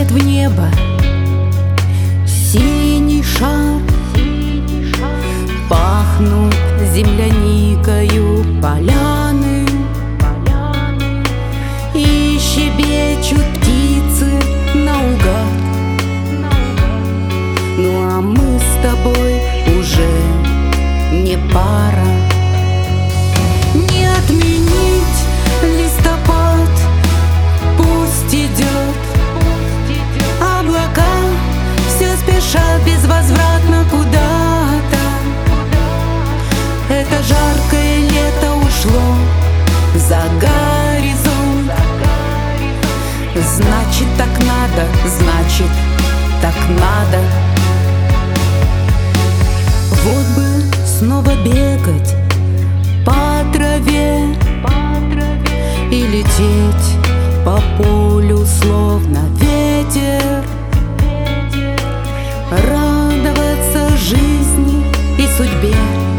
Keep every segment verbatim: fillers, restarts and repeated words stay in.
в небо синий шар, пахнут земляникою поляны, и щебечут птицы наугад. Ну а мы с тобой уже не пара. Не отменить листопад, пусть идет. Облака все спешат безвозвратно куда-то. Это жаркое лето ушло за горизонт. Значит, так надо, значит, так надо. Вот бы снова бегать по траве и лететь по полю, словно ветер, радоваться жизни и судьбе,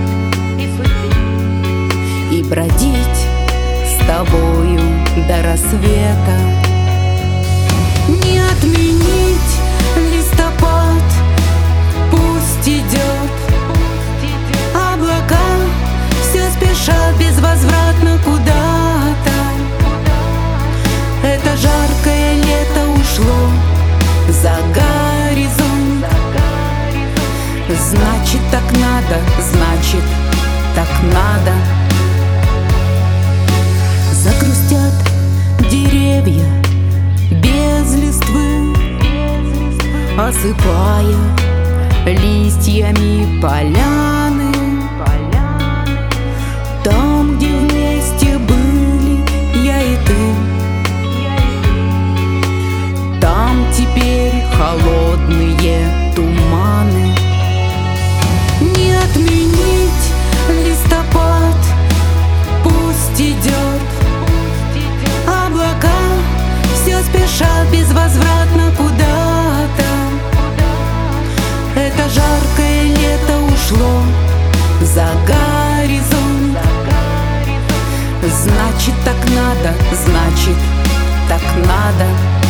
и бродить с тобою до рассвета. Не отменить листопад, пусть идет. Облака все спешат безвозвратно куда-то. Это жаркое лето ушло за горизонт. Значит, так надо, значит, так надо. Загрустят деревья без листвы, осыпая листьями поляны. Там, где вместе были я и ты, там теперь холодные туманы. Не отменить листопад, пусть идет. Облака все спешат безвозвратно куда-то. Это жаркое лето ушло за горизонт. Значит, так надо, значит, так надо.